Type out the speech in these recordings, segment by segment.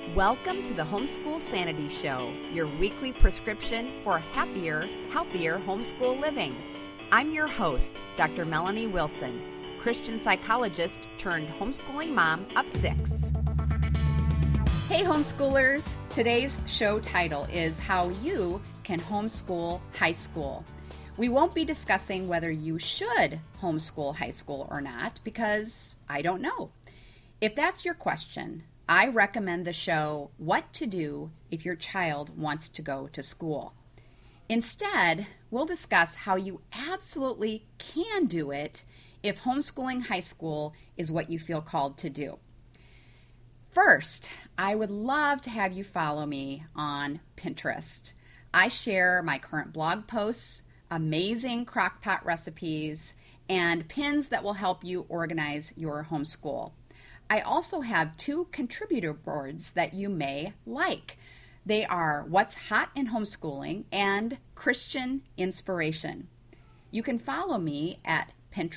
Welcome to the Homeschool Sanity Show, your weekly prescription for happier, healthier homeschool living. I'm your host, Dr. Melanie Wilson, Christian psychologist turned homeschooling mom of 6. Hey homeschoolers, today's show title is How You Can Homeschool High School. We won't be discussing whether you should homeschool high school or not, because I don't know. If that's your question, I recommend the show What to Do If Your Child Wants to Go to School. Instead, we'll discuss how you absolutely can do it if homeschooling high school is what you feel called to do. First, I would love to have you follow me on Pinterest. I share my current blog posts, amazing crockpot recipes, and pins that will help you organize your homeschool. I also have 2 contributor boards that you may like. They are What's Hot in Homeschooling and Christian Inspiration. You can follow me at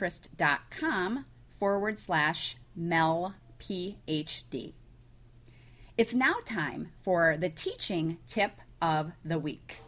pinterest.com/melphd. It's now time for the teaching tip of the week.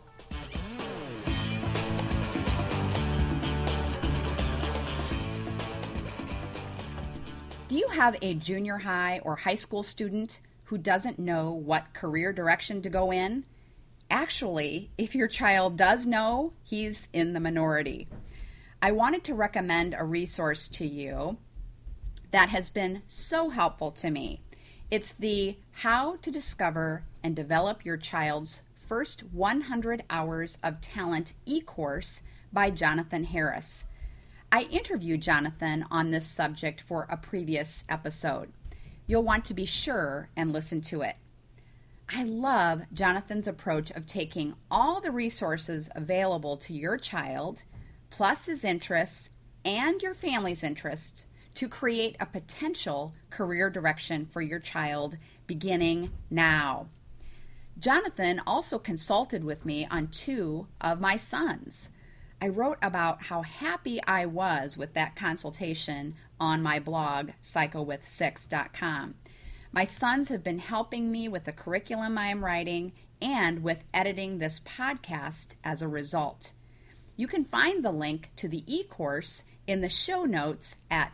Do you have a junior high or high school student who doesn't know what career direction to go in? Actually, if your child does know, he's in the minority. I wanted to recommend a resource to you that has been so helpful to me. It's the How to Discover and Develop Your Child's First 100 Hours of Talent e-course by Jonathan Harris. I interviewed Jonathan on this subject for a previous episode. You'll want to be sure and listen to it. I love Jonathan's approach of taking all the resources available to your child, plus his interests and your family's interests, to create a potential career direction for your child beginning now. Jonathan also consulted with me on 2 of my sons. I wrote about how happy I was with that consultation on my blog, psychowith6.com. My sons have been helping me with the curriculum I am writing and with editing this podcast as a result. You can find the link to the e-course in the show notes at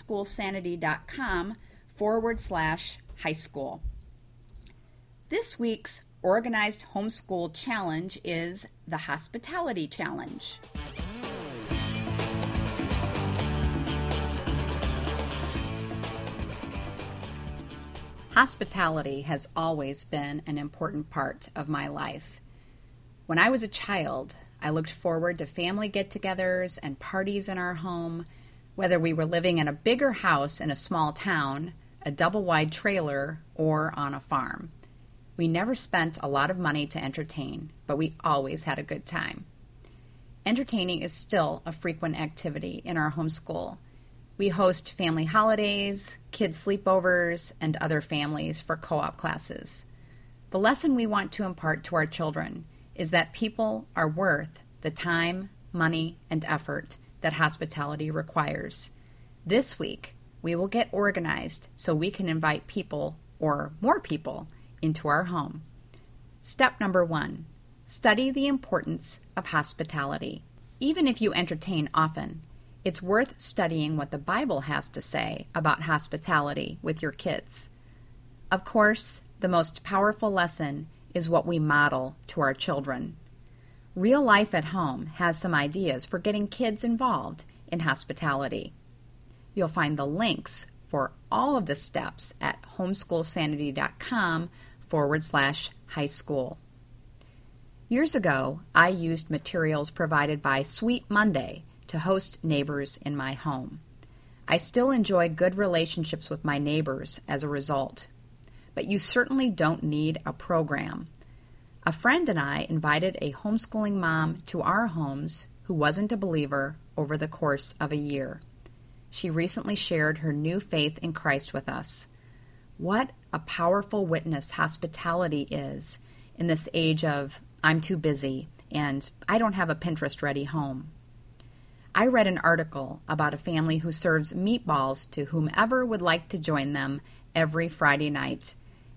homeschoolsanity.com/high school. This week's Organized Homeschool Challenge is the Hospitality Challenge. Hospitality has always been an important part of my life. When I was a child, I looked forward to family get-togethers and parties in our home, whether we were living in a bigger house in a small town, a double-wide trailer, or on a farm. We never spent a lot of money to entertain, but we always had a good time. Entertaining is still a frequent activity in our homeschool. We host family holidays, kids' sleepovers, and other families for co-op classes. The lesson we want to impart to our children is that people are worth the time, money, and effort that hospitality requires. This week, we will get organized so we can invite people, or more people, into our home. Step number 1, study the importance of hospitality. Even if you entertain often, it's worth studying what the Bible has to say about hospitality with your kids. Of course, the most powerful lesson is what we model to our children. Real Life at Home has some ideas for getting kids involved in hospitality. You'll find the links for all of the steps at homeschoolsanity.com/high school. Years ago, I used materials provided by Sweet Monday to host neighbors in my home. I still enjoy good relationships with my neighbors as a result. But you certainly don't need a program. A friend and I invited a homeschooling mom to our homes who wasn't a believer over the course of a year. She recently shared her new faith in Christ with us. What a powerful witness hospitality is in this age of I'm too busy and I don't have a Pinterest-ready home. I read an article about a family who serves meatballs to whomever would like to join them every Friday night,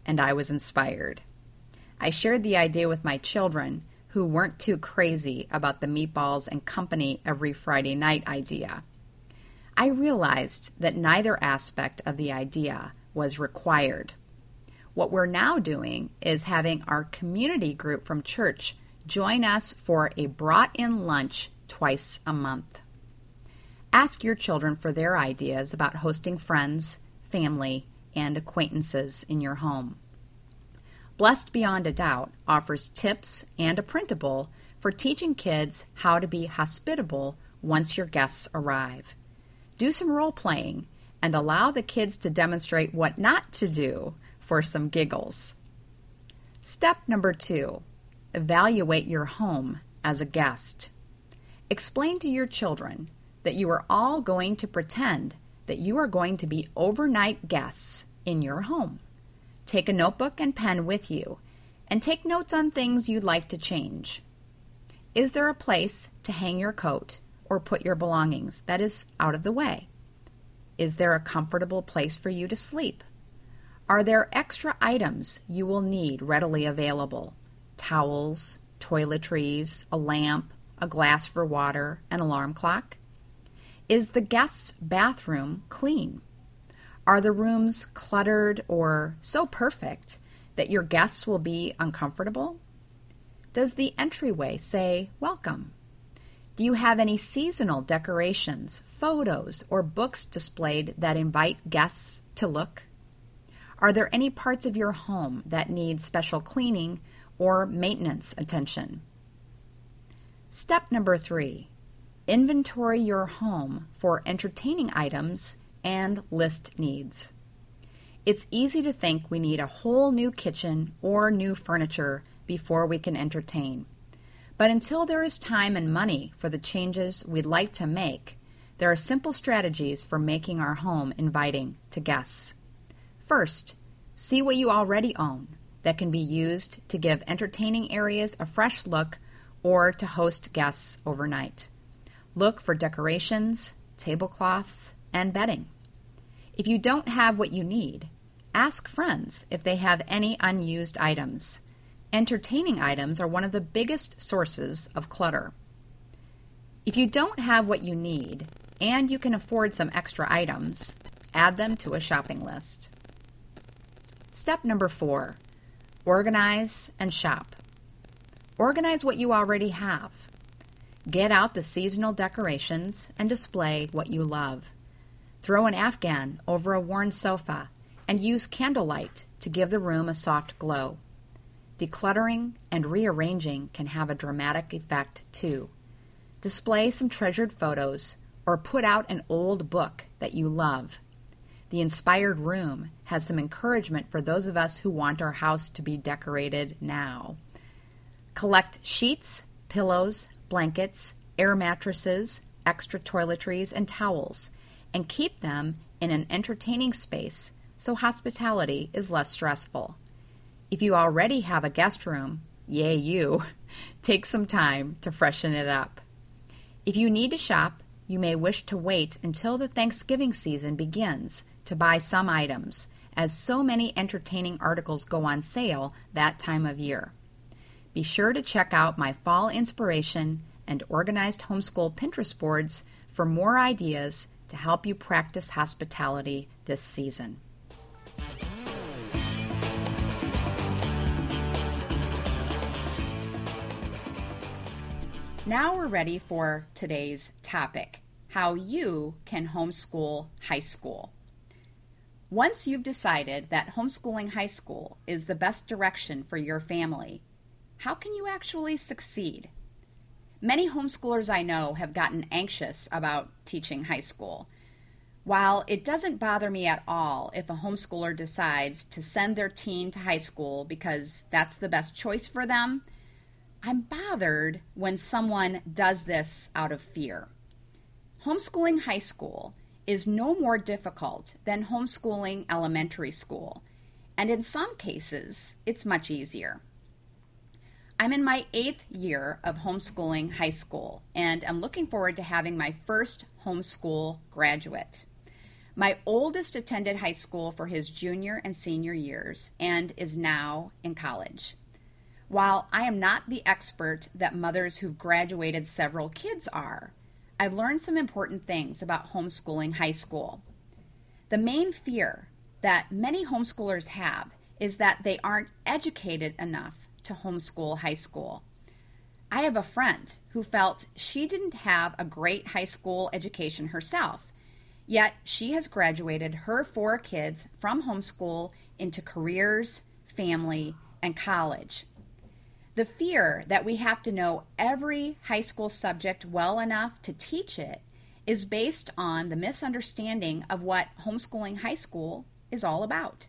and I was inspired. I shared the idea with my children, who weren't too crazy about the meatballs and company every Friday night idea. I realized that neither aspect of the idea was required. What we're now doing is having our community group from church join us for a brought-in lunch twice a month. Ask your children for their ideas about hosting friends, family, and acquaintances in your home. Blessed Beyond a Doubt offers tips and a printable for teaching kids how to be hospitable once your guests arrive. Do some role-playing and allow the kids to demonstrate what not to do for some giggles. Step number 2, evaluate your home as a guest. Explain to your children that you are all going to pretend that you are going to be overnight guests in your home. Take a notebook and pen with you and take notes on things you'd like to change. Is there a place to hang your coat or put your belongings that is out of the way? Is there a comfortable place for you to sleep? Are there extra items you will need readily available? Towels, toiletries, a lamp, a glass for water, an alarm clock? Is the guest's bathroom clean? Are the rooms cluttered or so perfect that your guests will be uncomfortable? Does the entryway say welcome? Do you have any seasonal decorations, photos, or books displayed that invite guests to look? Are there any parts of your home that need special cleaning or maintenance attention? Step number 3, inventory your home for entertaining items and list needs. It's easy to think we need a whole new kitchen or new furniture before we can entertain. But until there is time and money for the changes we'd like to make, there are simple strategies for making our home inviting to guests. First, see what you already own that can be used to give entertaining areas a fresh look or to host guests overnight. Look for decorations, tablecloths, and bedding. If you don't have what you need, ask friends if they have any unused items. Entertaining items are one of the biggest sources of clutter. If you don't have what you need and you can afford some extra items, add them to a shopping list. Step number 4, organize and shop. Organize what you already have. Get out the seasonal decorations and display what you love. Throw an Afghan over a worn sofa and use candlelight to give the room a soft glow. Decluttering and rearranging can have a dramatic effect too. Display some treasured photos or put out an old book that you love. The inspired room has some encouragement for those of us who want our house to be decorated now. Collect sheets, pillows, blankets, air mattresses, extra toiletries, and towels, and keep them in an entertaining space so hospitality is less stressful. If you already have a guest room, yay you, take some time to freshen it up. If you need to shop, you may wish to wait until the Thanksgiving season begins to buy some items, as so many entertaining articles go on sale that time of year. Be sure to check out my fall inspiration and organized homeschool Pinterest boards for more ideas to help you practice hospitality this season. Now we're ready for today's topic, how you can homeschool high school. Once you've decided that homeschooling high school is the best direction for your family, how can you actually succeed? Many homeschoolers I know have gotten anxious about teaching high school. While it doesn't bother me at all if a homeschooler decides to send their teen to high school because that's the best choice for them, I'm bothered when someone does this out of fear. Homeschooling high school is no more difficult than homeschooling elementary school, and in some cases, it's much easier. I'm in my 8th year of homeschooling high school, and I'm looking forward to having my first homeschool graduate. My oldest attended high school for his junior and senior years and is now in college. While I am not the expert that mothers who've graduated several kids are, I've learned some important things about homeschooling high school. The main fear that many homeschoolers have is that they aren't educated enough to homeschool high school. I have a friend who felt she didn't have a great high school education herself, yet she has graduated her 4 kids from homeschool into careers, family, and college. The fear that we have to know every high school subject well enough to teach it is based on the misunderstanding of what homeschooling high school is all about.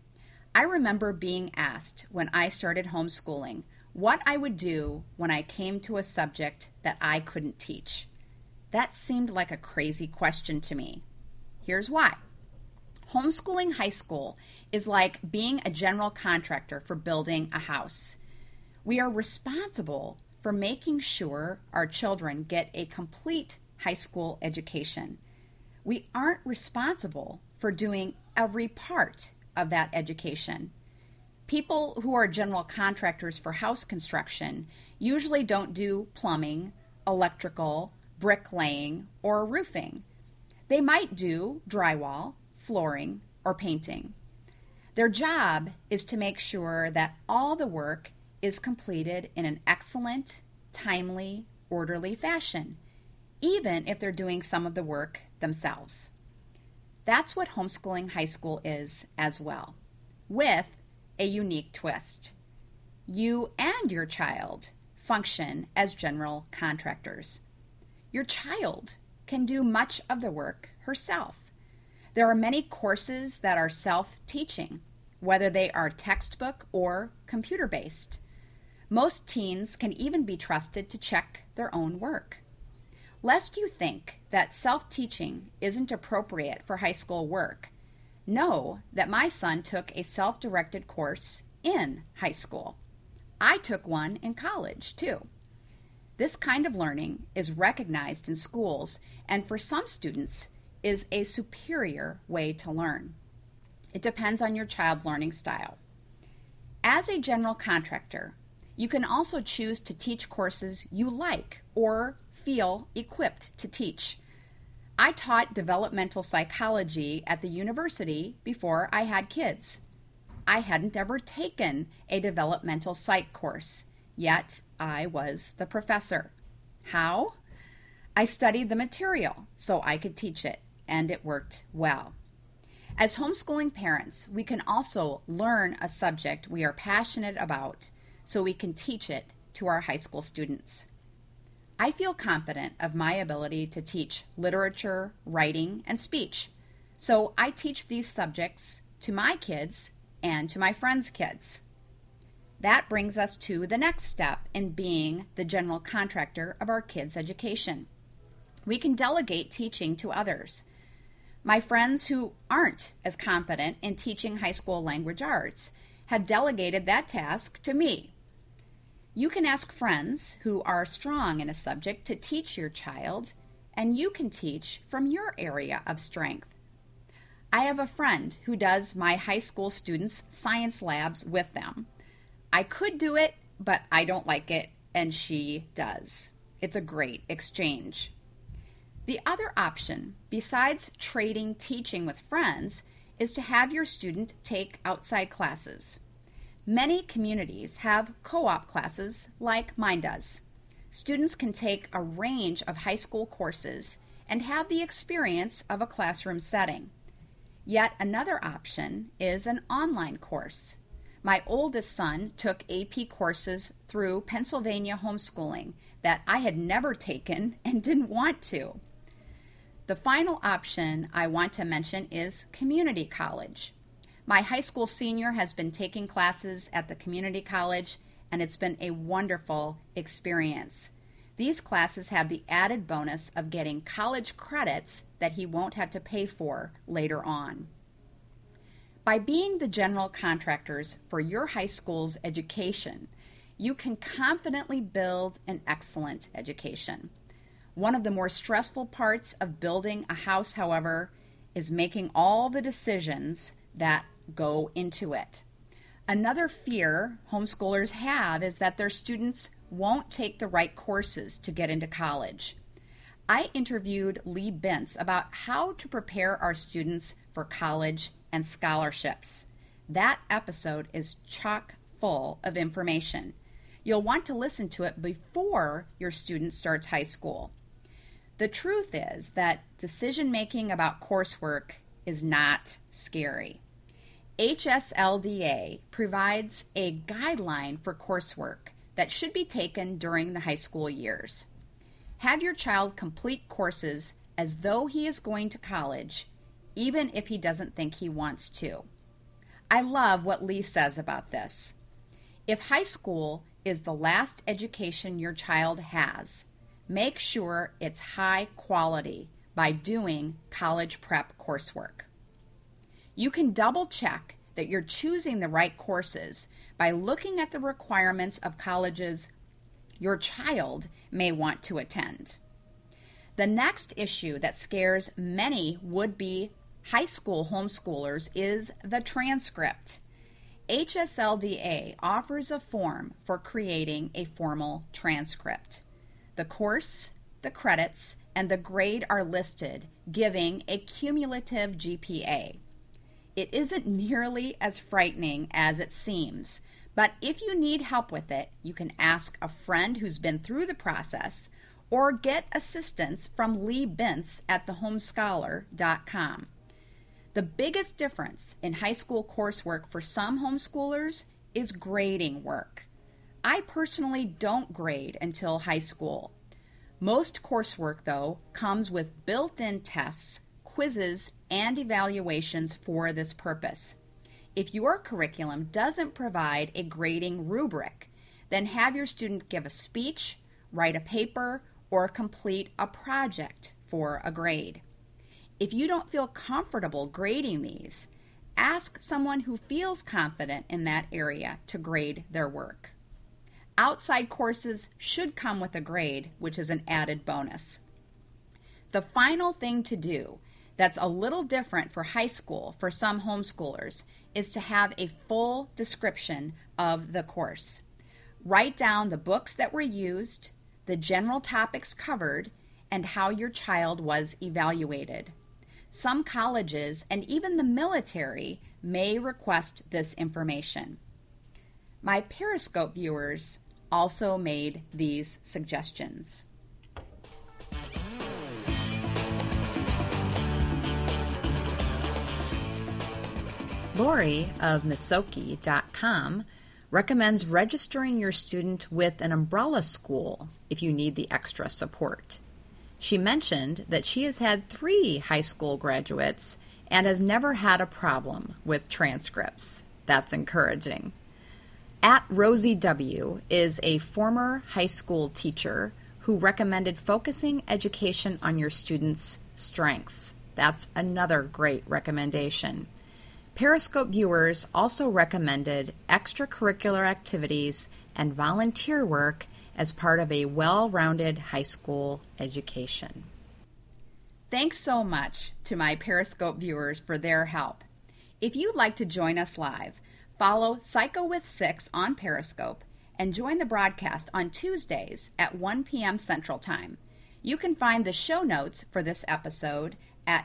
I remember being asked when I started homeschooling what I would do when I came to a subject that I couldn't teach. That seemed like a crazy question to me. Here's why. Homeschooling high school is like being a general contractor for building a house. We are responsible for making sure our children get a complete high school education. We aren't responsible for doing every part of that education. People who are general contractors for house construction usually don't do plumbing, electrical, bricklaying, or roofing. They might do drywall, flooring, or painting. Their job is to make sure that all the work is completed in an excellent, timely, orderly fashion, even if they're doing some of the work themselves. That's what homeschooling high school is as well, with a unique twist. You and your child function as general contractors. Your child can do much of the work herself. There are many courses that are self-teaching, whether they are textbook or computer-based. Most teens can even be trusted to check their own work. Lest you think that self-teaching isn't appropriate for high school work, know that my son took a self-directed course in high school. I took one in college, too. This kind of learning is recognized in schools and for some students is a superior way to learn. It depends on your child's learning style. As a general contractor, you can also choose to teach courses you like or feel equipped to teach. I taught developmental psychology at the university before I had kids. I hadn't ever taken a developmental psych course, yet I was the professor. How? I studied the material so I could teach it, and it worked well. As homeschooling parents, we can also learn a subject we are passionate about so we can teach it to our high school students. I feel confident of my ability to teach literature, writing, and speech, so I teach these subjects to my kids and to my friends' kids. That brings us to the next step in being the general contractor of our kids' education. We can delegate teaching to others. My friends who aren't as confident in teaching high school language arts have delegated that task to me. You can ask friends who are strong in a subject to teach your child, and you can teach from your area of strength. I have a friend who does my high school students' science labs with them. I could do it, but I don't like it, and she does. It's a great exchange. The other option, besides trading teaching with friends, is to have your student take outside classes. Many communities have co-op classes like mine does. Students can take a range of high school courses and have the experience of a classroom setting. Yet another option is an online course. My oldest son took AP courses through Pennsylvania homeschooling that I had never taken and didn't want to. The final option I want to mention is community college. My high school senior has been taking classes at the community college, and it's been a wonderful experience. These classes have the added bonus of getting college credits that he won't have to pay for later on. By being the general contractors for your high school's education, you can confidently build an excellent education. One of the more stressful parts of building a house, however, is making all the decisions that go into it. Another fear homeschoolers have is that their students won't take the right courses to get into college. I interviewed Lee Bintz about how to prepare our students for college and scholarships. That episode is chock full of information. You'll want to listen to it before your student starts high school. The truth is that decision-making about coursework is not scary. HSLDA provides a guideline for coursework that should be taken during the high school years. Have your child complete courses as though he is going to college, even if he doesn't think he wants to. I love what Lee says about this. If high school is the last education your child has, make sure it's high quality by doing college prep coursework. You can double check that you're choosing the right courses by looking at the requirements of colleges your child may want to attend. The next issue that scares many would-be high school homeschoolers is the transcript. HSLDA offers a form for creating a formal transcript. The course, the credits, and the grade are listed, giving a cumulative GPA. It isn't nearly as frightening as it seems, but if you need help with it, you can ask a friend who's been through the process or get assistance from Lee Bintz at thehomescholar.com. The biggest difference in high school coursework for some homeschoolers is grading work. I personally don't grade until high school. Most coursework, though, comes with built-in tests, quizzes, and evaluations for this purpose. If your curriculum doesn't provide a grading rubric, then have your student give a speech, write a paper, or complete a project for a grade. If you don't feel comfortable grading these, ask someone who feels confident in that area to grade their work. Outside courses should come with a grade, which is an added bonus. The final thing to do that's a little different for high school for some homeschoolers is to have a full description of the course. Write down the books that were used, the general topics covered, and how your child was evaluated. Some colleges and even the military may request this information. My Periscope viewers also made these suggestions. Lori of Misoki.com recommends registering your student with an umbrella school if you need the extra support. She mentioned that she has had 3 high school graduates and has never had a problem with transcripts. That's encouraging. At Rosie W. is a former high school teacher who recommended focusing education on your students' strengths. That's another great recommendation. Periscope viewers also recommended extracurricular activities and volunteer work as part of a well-rounded high school education. Thanks so much to my Periscope viewers for their help. If you'd like to join us live, follow Psycho with 6 on Periscope and join the broadcast on Tuesdays at 1 p.m. Central Time. You can find the show notes for this episode at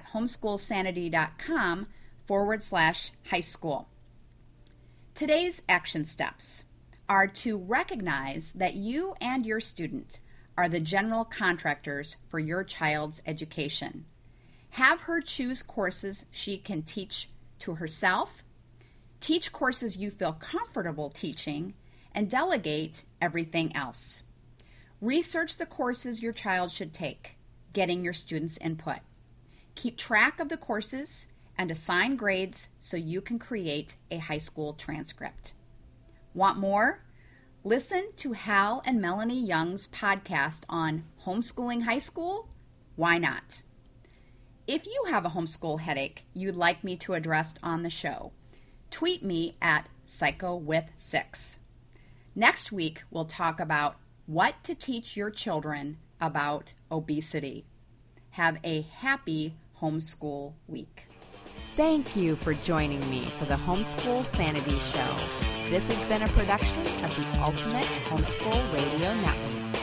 homeschoolsanity.com/high school. Today's action steps are to recognize that you and your student are the general contractors for your child's education. Have her choose courses she can teach to herself, teach courses you feel comfortable teaching, and delegate everything else. Research the courses your child should take, getting your students' input. Keep track of the courses and assign grades so you can create a high school transcript. Want more? Listen to Hal and Melanie Young's podcast on homeschooling high school. Why not? If you have a homeschool headache you'd like me to address on the show, tweet me at PsychoWith6. Next week, we'll talk about what to teach your children about obesity. Have a happy Homeschool Week. Thank you for joining me for the Homeschool Sanity Show. This has been a production of the Ultimate Homeschool Radio Network.